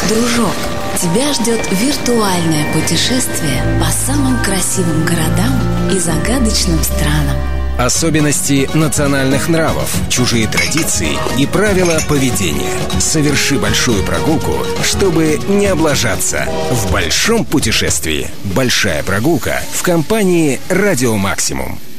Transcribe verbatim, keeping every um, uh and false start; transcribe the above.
Дружок, тебя ждет виртуальное путешествие по самым красивым городам и загадочным странам. Особенности национальных нравов, чужие традиции и правила поведения. Соверши большую прогулку, чтобы не облажаться в большом путешествии. Большая прогулка в компании «Радио Максимум».